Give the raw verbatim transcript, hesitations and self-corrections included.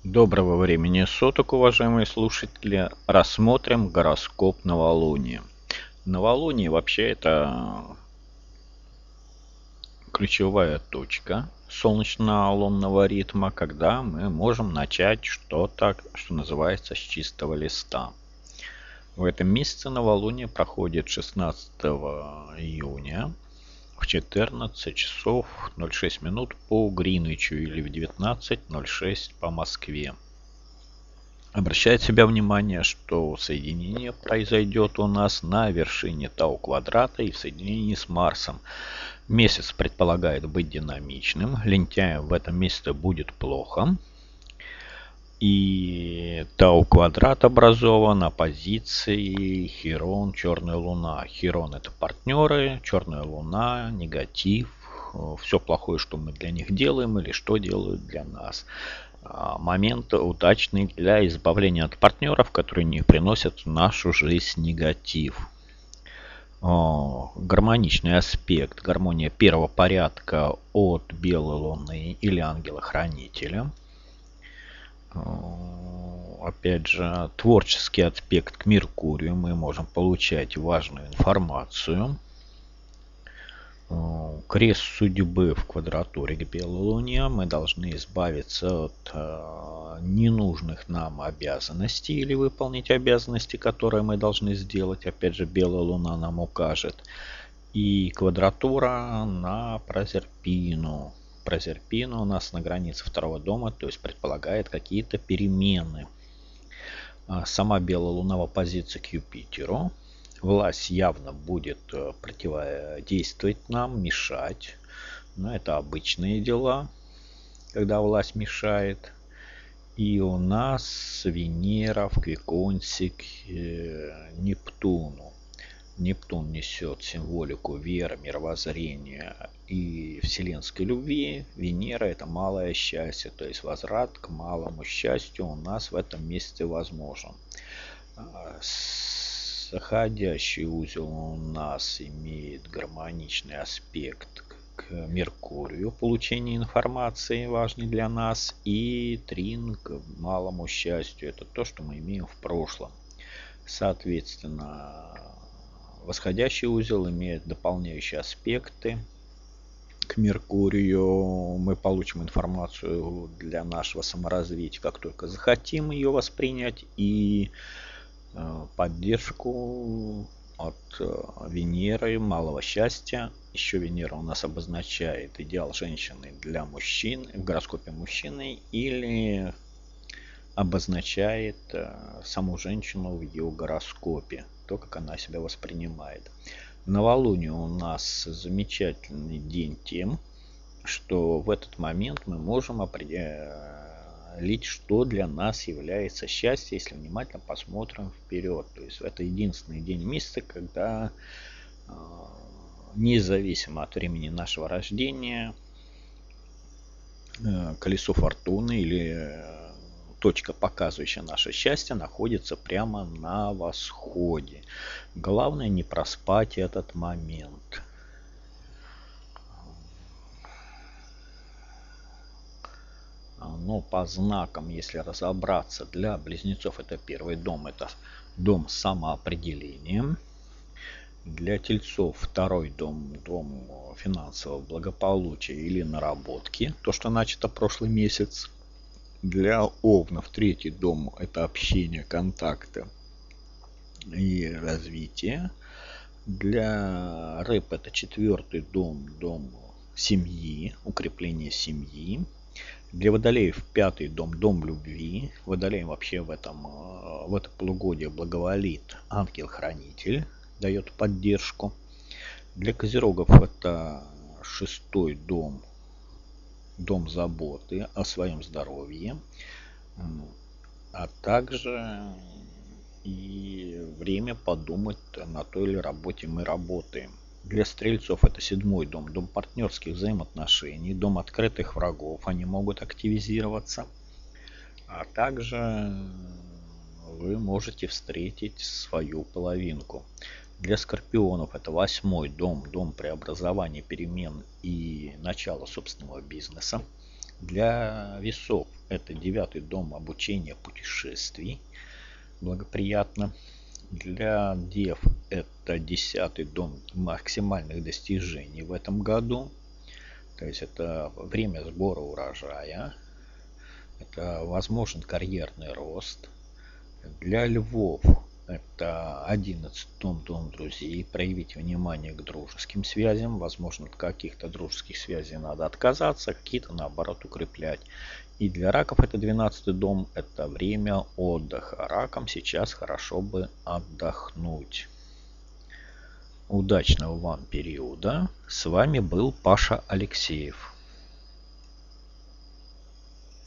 Доброго времени суток, уважаемые слушатели. Рассмотрим гороскоп новолуния. Новолуние вообще это ключевая точка солнечно-лунного ритма, когда мы можем начать что-то, что называется, с чистого листа. В этом месяце новолуние проходит шестнадцатого июня в четырнадцать часов ноль шесть минут по Гринвичу или в девятнадцать ноль шесть по Москве. Обращает себя внимание, что соединение произойдет у нас на вершине Тау квадрата и в соединении с Марсом. Месяц предполагает быть динамичным, лентяем в этом месяце будет плохо. И Тау квадрат образован оппозицией Хирон, Черная Луна. Хирон это партнеры, Черная Луна, негатив, все плохое, что мы для них делаем или что делают для нас. Момент удачный для избавления от партнеров, которые не приносят в нашу жизнь негатив. Гармоничный аспект, гармония первого порядка от белой луны или ангела-хранителя. Опять же, творческий аспект к Меркурию, мы можем получать важную информацию. Крест судьбы в квадратуре к белой луне. Мы должны избавиться от э, ненужных нам обязанностей или выполнить обязанности, которые мы должны сделать. Опять же, белая луна нам укажет. И квадратура на Прозерпину. Прозерпина у нас на границе второго дома, то есть предполагает какие-то перемены. Сама белая луна в оппозиции к Юпитеру. Власть явно будет противодействовать нам, мешать. Но это обычные дела, когда власть мешает. И у нас Венера в Квиконсе к Нептуну. Нептун несет символику веры, мировоззрения и вселенской любви. Венера это малое счастье, то есть возврат к малому счастью у нас в этом месяце возможен. Заходящий узел у нас имеет гармоничный аспект к Меркурию, получение информации важный для нас, и трин к малому счастью, это то, что мы имеем в прошлом. Соответственно, восходящий узел имеет дополняющие аспекты к Меркурию. Мы получим информацию для нашего саморазвития, как только захотим ее воспринять, и поддержку от Венеры, малого счастья. Еще Венера у нас обозначает идеал женщины для мужчин, в гороскопе мужчины, или обозначает саму женщину в ее гороскопе, то, как она себя воспринимает. Новолуние у нас замечательный день тем, что в этот момент мы можем определить, что для нас является счастье, если внимательно посмотрим вперед. То есть это единственный день месяца, когда независимо от времени нашего рождения колесо фортуны или точка, показывающая наше счастье, находится прямо на восходе. Главное не проспать этот момент. Но по знакам, если разобраться, для близнецов это первый дом, это дом самоопределения. Для тельцов второй дом, дом финансового благополучия или наработки, то, что начато прошлый месяц. Для овнов третий дом это общение, контакты и развитие. Для рыб это четвертый дом, дом семьи, укрепление семьи. Для водолеев пятый дом, дом любви. Водолеям вообще в этом, в это полугодие благоволит ангел-хранитель, дает поддержку. Для козерогов это шестой дом, дом заботы о своем здоровье, а также и время подумать, на той или работе мы работаем. Для стрельцов это седьмой дом, дом партнерских взаимоотношений, дом открытых врагов, они могут активизироваться. А также вы можете встретить свою половинку. Для скорпионов это восьмой дом, дом преобразования, перемен и начала собственного бизнеса. Для весов это девятый дом обучения путешествий. Благоприятно. Для дев это десятый дом максимальных достижений в этом году. То есть это время сбора урожая. Это возможен карьерный рост. Для львов это одиннадцатый дом, дом друзей. Проявить внимание к дружеским связям. Возможно, от каких-то дружеских связей надо отказаться, какие-то наоборот укреплять. И для раков это двенадцатый дом. Это время отдыха. Ракам сейчас хорошо бы отдохнуть. Удачного вам периода. С вами был Паша Алексеев.